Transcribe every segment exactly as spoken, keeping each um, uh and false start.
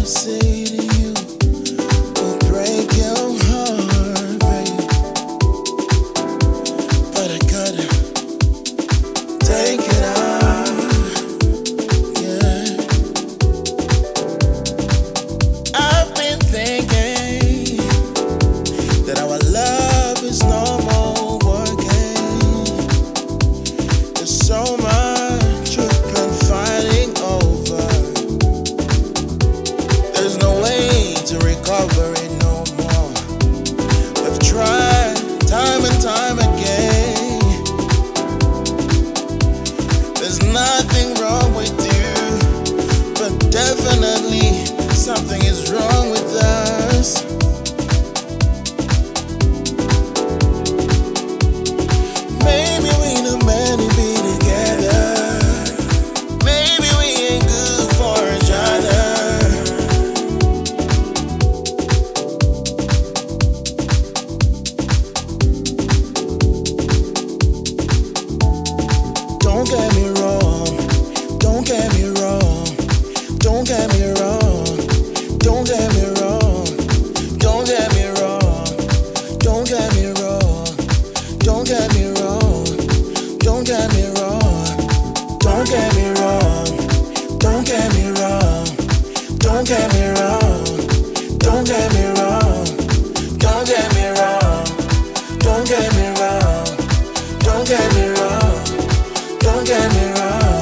say to you will break your heart, babe. But I gotta take it out, yeah. I've been thinking that our love is no more working. There's so much we've been fighting over. There's no way to recover it no more. We've tried time and time again. There's nothing wrong with you, but definitely something is wrong with us. Maybe we not meant to be together. Maybe we ain't good for each other. Don't get me wrong, don't get me wrong, don't get me wrong, don't get me wrong, don't get me wrong, don't get me wrong, don't get me wrong, don't get me wrong, don't get me wrong, don't get me wrong, don't get me wrong, don't get me wrong, don't get me wrong, don't get me wrong, don't get me wrong, don't get me wrong.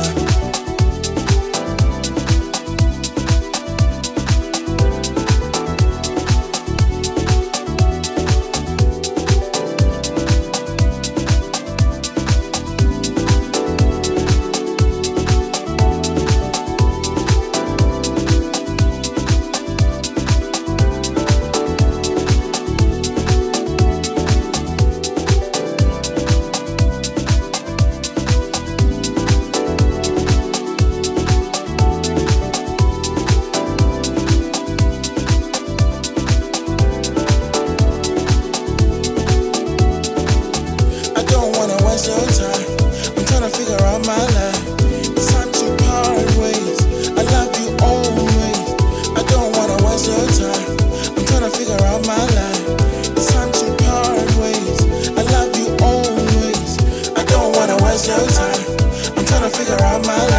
Waste your time. I'm trying to figure out my life. It's time to part ways. I love you always. I don't wanna waste your time. I'm trying to figure out my life. It's time to part ways. I love you always. I don't wanna waste your time. I'm trying to figure out my life.